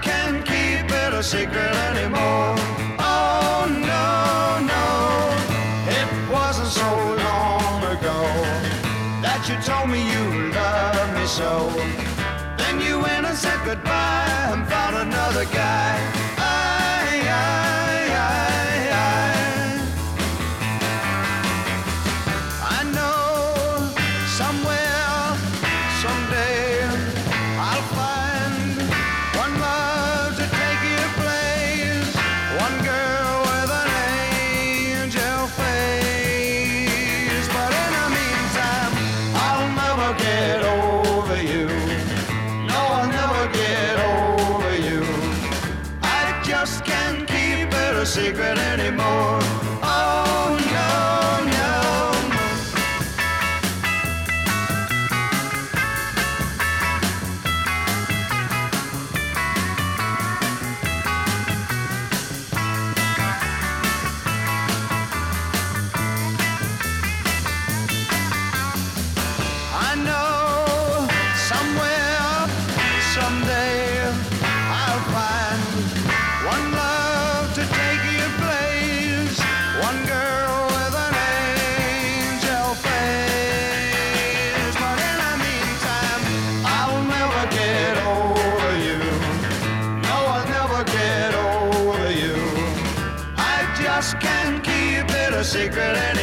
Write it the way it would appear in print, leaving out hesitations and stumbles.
can't keep it a secret anymore. Oh no, no, it wasn't so long ago that you told me you loved me so. Then you went and said goodbye and found another guy. I know somewhere, someday, I'll find one love to take your place, one girl with an angel face. But in the meantime, I'll never get over you. No, I'll never get over you. I just can't keep it a secret anymore. Oh no, no. I know somewhere, someday, I'll find one love to take your place, one girl with an angel face. But in the meantime, I'll never get over you. No, I'll never get over you. I just can't keep it a secret anymore.